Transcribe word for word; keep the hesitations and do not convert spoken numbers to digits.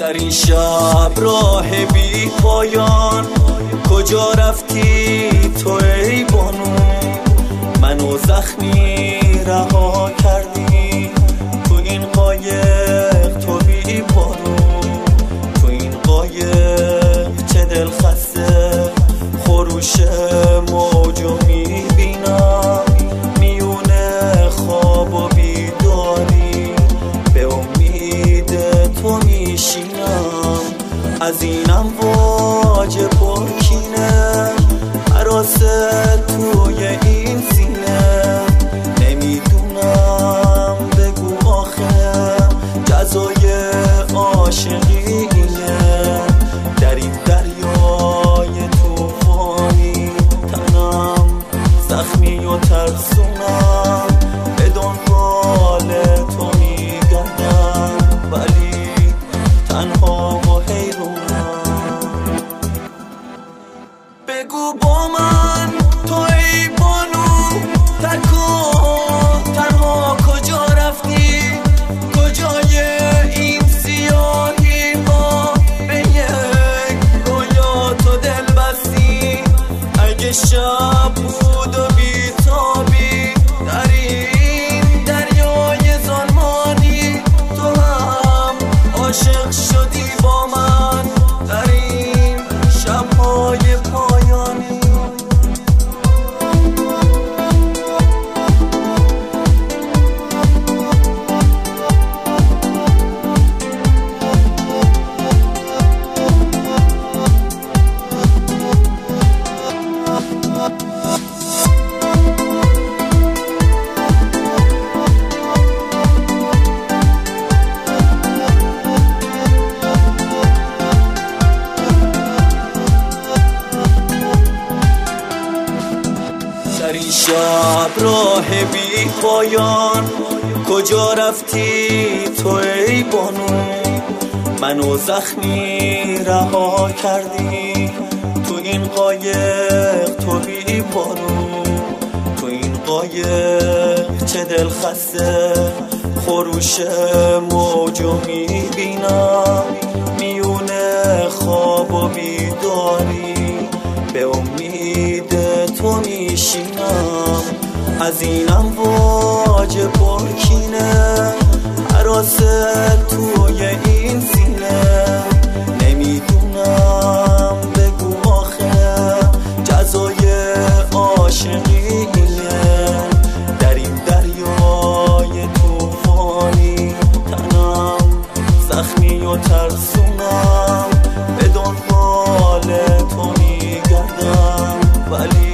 در این شب راه بی پایان کجا رفتی تو ای بانو؟ منو زخمی رها کردی تو این قایق تو بی بارو. تو این قایق چه دل خسته خروش موجو میبینم میونه خواب و بیداری به امید تو میشینم. از اینم واج پرکینه حراسه توی این سینه نمیدونم بگو آخه جزای عاشقی اینه. در این دریای توفانی تنم زخمی و ترسونم به دنبال تو میگردم ولی تنها و حیرونم. بگو با من تو ای بانو ترکو تنها کجا رفتی؟ کجای این سیاهی ها به یک رویا تو دل بستی؟ اگه شب بود و بیتابی در این دریای ظلمانی تو هم عاشق شدی با من در این شب‌های پایانی. در این شب راه بی پایان کجا رفتی تو ای بانو؟ منو زخمی رها کردی تو این قایق تو بی بارو. تو این قایق چه دل خسته خروش موجو میبینم میونه خواب و بیداری به امید تو میشینم. از اینم واج پرکینه حراسه توی این سینه نمیدونم بگو آخه جزای عاشقی اینه. در این دریای توفانی تنم زخمی و ترسونم به دنبال تو میگردم ولی